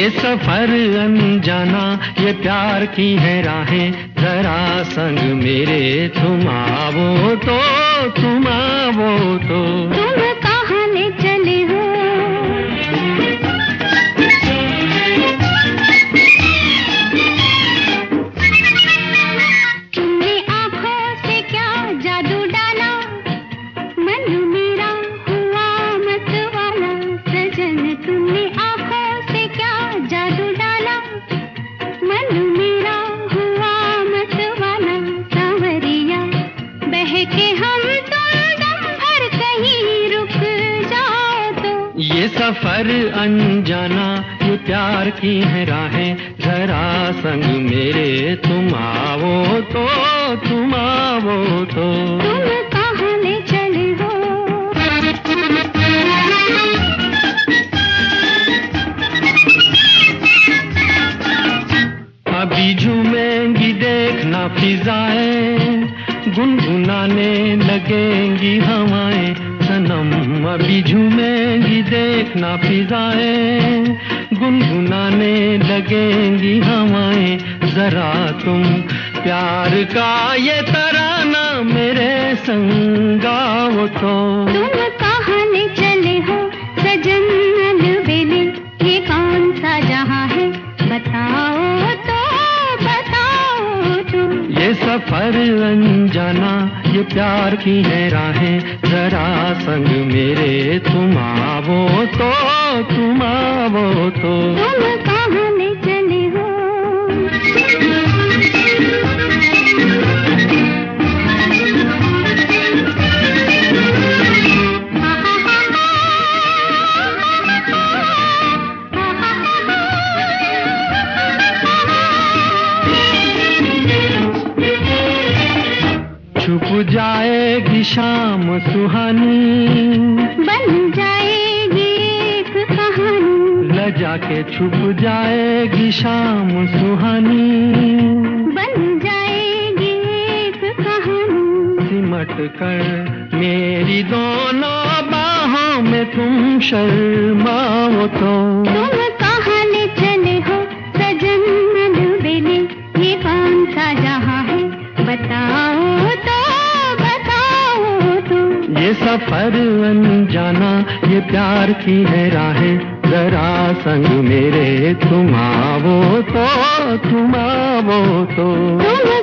ये सफर अनजाना, ये प्यार की है राहें, जरा संग मेरे तुम आवो तो, तुम आवो तो। तुम कहाँ ले चले हो? तुमने आँखों से क्या जादू डाला, मन मेरा हुआ मतवाला। सजन तुमने आँखों से क्या जादू डाला, मन मेरा हुआ मतवाला। सांवरिया बहके हम तुम दम भर कहीं रुक जाओ तो। ये सफर अनजाना, ये प्यार की है राहें, जरा संग मेरे तुम आवो तो, तुम आवो तो। तुम कहाँ ले चले हो? अभी झूमेंगी देखना फिजाएं, गुनगुनाने लगेंगी हवाएं। सनम अभी झूमेंगी देखना फिजाएं, गुनगुनाने लगेंगी हवाएं। जरा तुम प्यार का ये तराना मेरे संग गाओ तो। तुम कहाँ ले चले हो सजन अलबेले, ये कौन सा जहाँ है बताओ तो, बताओ तुम। ये सफर अनजाना, ये प्यार की है राहें, जरा संग मेरे तुम आवो तो, तुम आवो तो। तुम कहाँ ले चले हो? छुप जाएगी शाम सुहानी, बन जाएगी एक कहानी। लजा के छुप जाएगी शाम सुहानी, बन जाएगी एक कहानी। सिमट कर मेरी दोनों बाहों में तुम शर्माओ तो। तुम कहाँ ले चले हो सजन अलबेले, ये कौन सा जहाँ है बताओ तो, बताओ तुम। ये सफर अनजाना, ये प्यार की है राहें, जरा संग मेरे तुम आवो तो, तुम आवो तो। तुम